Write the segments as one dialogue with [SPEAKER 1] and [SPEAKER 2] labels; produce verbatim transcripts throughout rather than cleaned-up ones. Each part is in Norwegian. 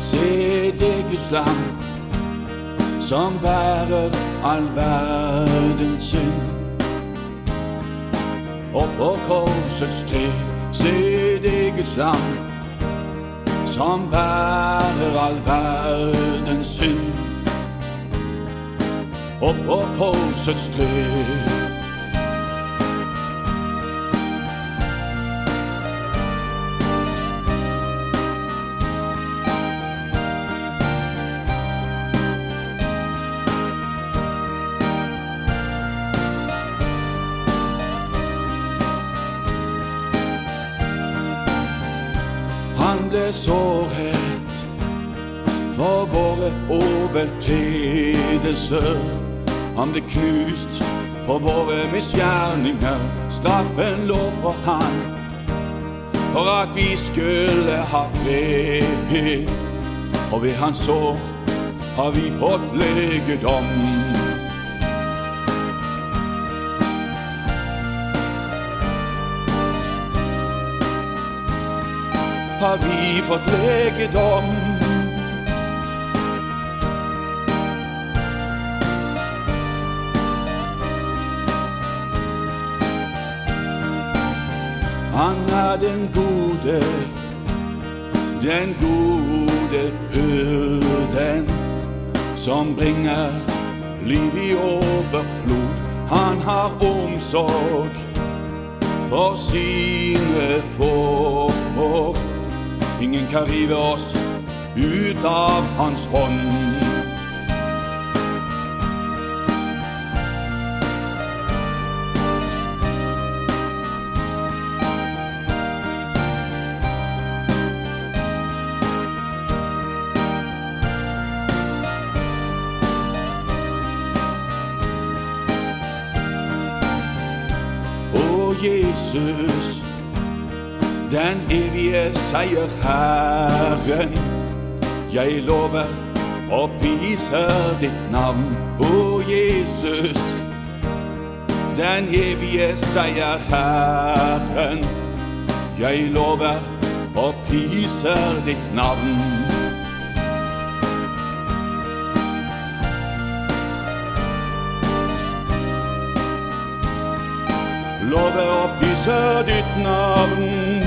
[SPEAKER 1] Se det Guds lam, som bærer all verdens synd. Og på korsets tre, se det Guds lam, som bærer all verdens synd. Og på korsets tre, han ble såret for våre overtredelser. Han ble knust for våre misgjerninger. Straffen lå på han for at vi skulle ha fred. Og ved hans sår har vi fått legedom. Har vi fått legedom. Han er den gode, den gode hyrden, som bringer liv i overflod. Han har omsorg for sine får. Ingen kan rive oss ut av hans hånd. Å Jesus, den evige seierherren, jeg lover og priser ditt navn. Å Jesus, den evige seierherren, jeg lover og priser ditt navn. Lover og priser ditt navn.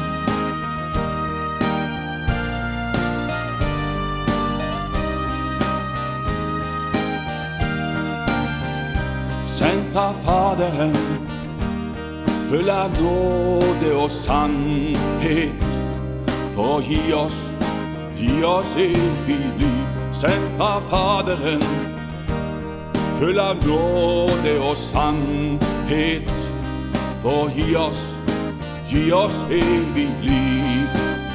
[SPEAKER 1] Sendt av Faderen, full av nåde og sannhet, for å gi oss, gi oss evig liv. Sendt av Faderen, full av nåde og sannhet, for å gi oss, gi oss evig liv.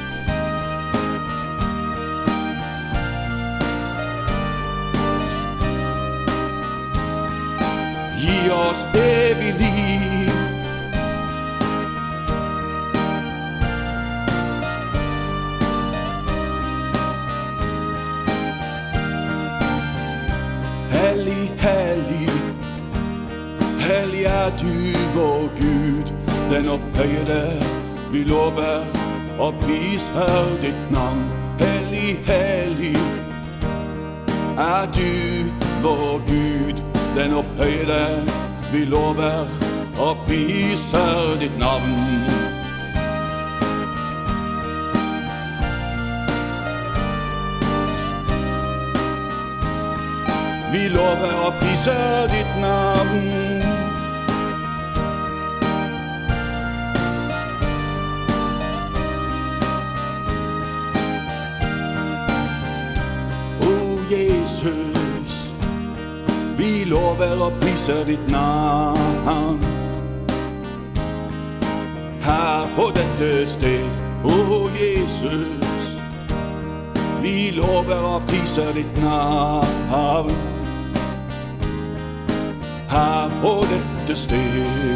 [SPEAKER 1] Gi oss evig liv. Hellig, hellig, hellig er du vår Gud, den opphøyde. Vi lover og priser ditt navn. Hellig, hellig er du vår Gud, den opphøyde. Vi lover og priser ditt navn. Vi lover og priser ditt navn. O Jesus, vi lover og priser ditt navn. Her på dette sted, o Jesus, vi lover og priser ditt navn. Her på dette sted.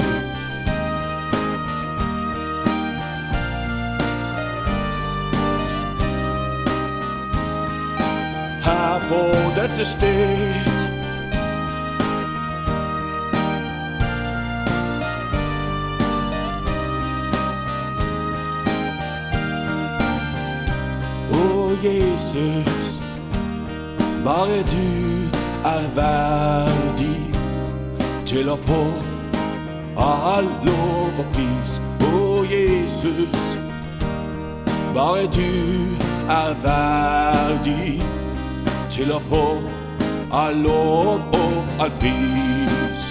[SPEAKER 1] Her på dette sted. O Jesus, bare du er verdig til å få all lov og pris. Å Jesus, bare du er verdig til å få all lov og all pris.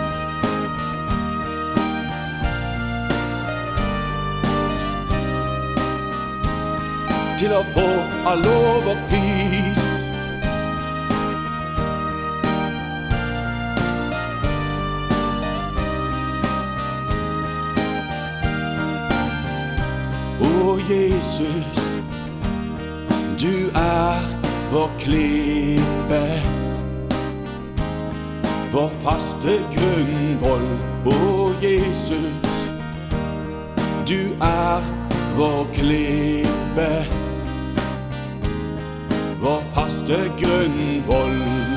[SPEAKER 1] Til å få all lov og pris. Å Jesus, du er vår klippe, vår faste grunnvoll. Å Jesus, du er vår klippe, vår faste grunnvoll.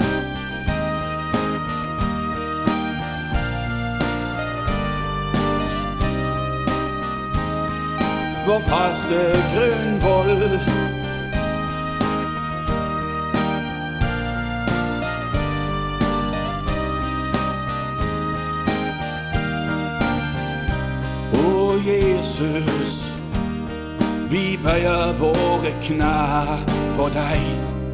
[SPEAKER 1] Vår faste grunnvoll. Å Jesus, vi bøyer våre knær for deg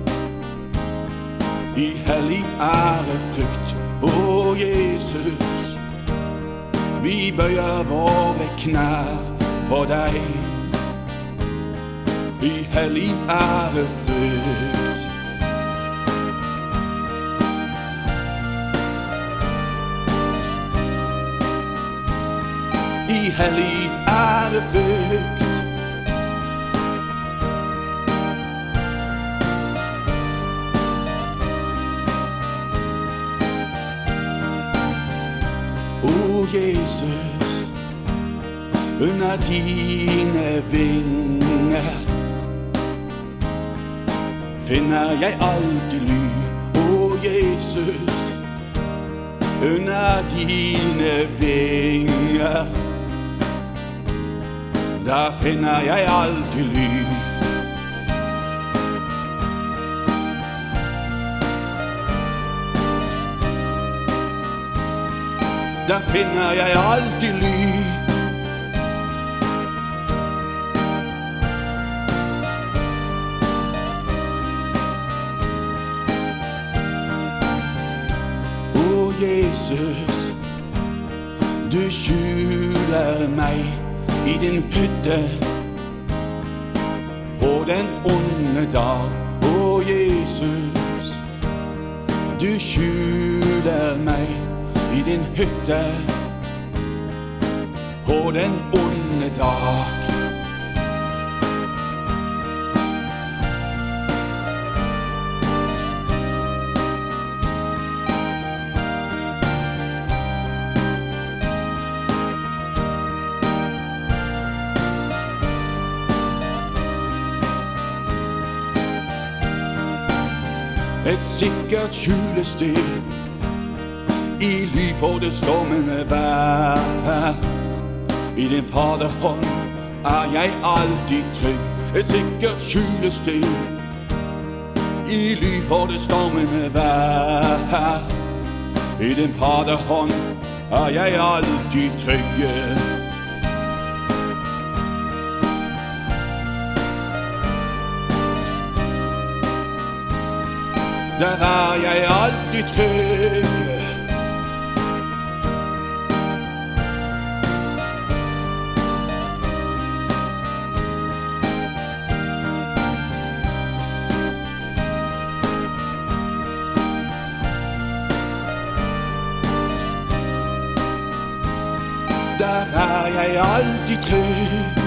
[SPEAKER 1] i hellig ærefrykt. Å Jesus, vi bøyer våre knær for deg i hellig ærefrykt. I hellig ærefrykt. Å Jesus, under dine vinger finner jeg alltid ly. Å Jesus, under dine vinger der finner jeg alltid ly. Der finner jeg alltid ly. Å Jesus, du skjuler meg i din hytte på den onde dag. Å Jesus, du skjuler meg i din hytte på den onde dag. Et sikkert skjulested i ly for det stormende vær. I din faderhånd er jeg alltid trygg. Et sikkert skjulested i ly for det stormende vær. I din faderhånd er jeg alltid trygg. Der er jeg alltid trygg. Der er jeg alltid trygg.